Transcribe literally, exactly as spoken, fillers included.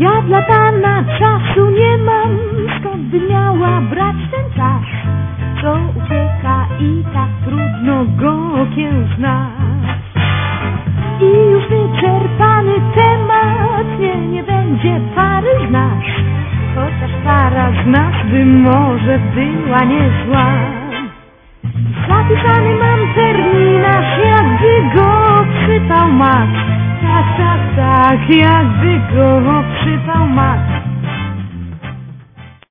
Ja dla pana czasu nie mam, skąd by miała brać ten czas, co ucieka i tak trudno go okiełznać. I już wyczerpany temat, nie, nie będzie pary z nas, chociaż para z nas by może była niezła. Zapisany mam terminarz, jakby go przypał mak. Tak, tak, tak, jakby go przypał mak.